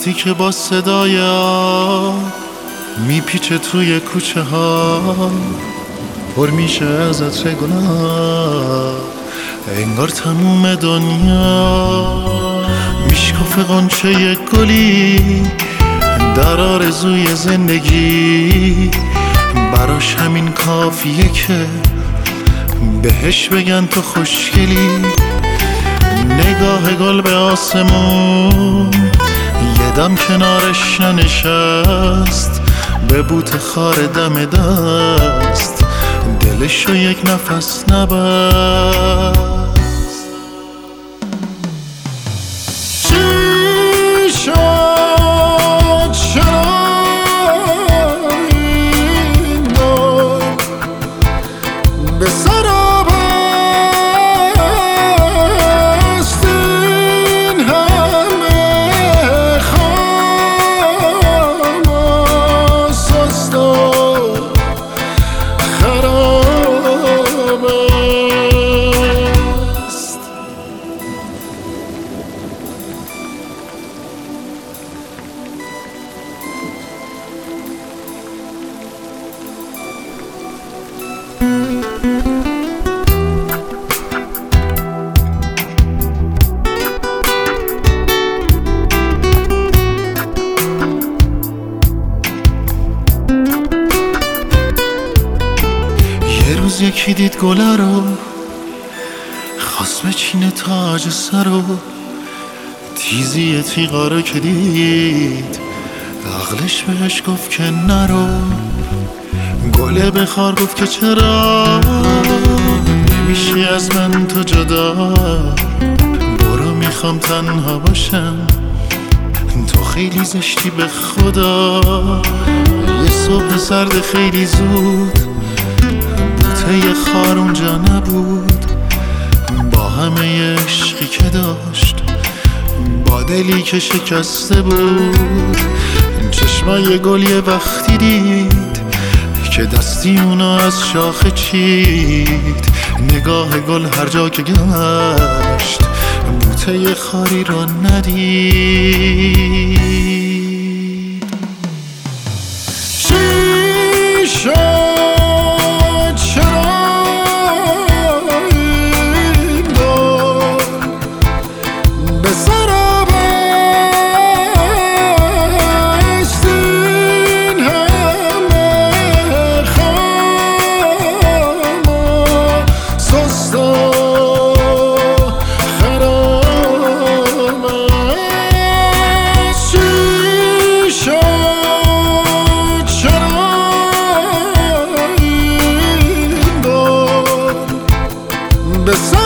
وقتی که با صدای آب میپیچه توی کوچه ها، پر میشه از عطر گلاب، انگار تموم دنیا میشکافه غنچه گلی در آرزوی زندگی. براش همین کافیه که بهش بگن تو خوشگلی. نگاه گل به آسمون یه دم کنارش ننشست، به بوت خار دم دست دلشو یک نفس نبست. چی شد چرا این دل به سر بست، این همه خام و سست و خراب است. یه روز یکی دید گله رو، خواست بچینه تاج سر رو، تیزی تیغا رو که دید عقلش بهش گفت که نرو. گله به خار گفت که چرا نمیشی از من تو جدا، برو میخوام تنها باشم، تو خیلی زشتی به خدا. یه صبح سرد خیلی زود بوته خار اونجا نبود، با همه عشقی که داشت، با دلی که شکسته بود. چشمای گل یه وقتی دید که دستی اونا از شاخه چید. نگاه گل هر جا که گشت بوته خاری را ندید. چی شد the sun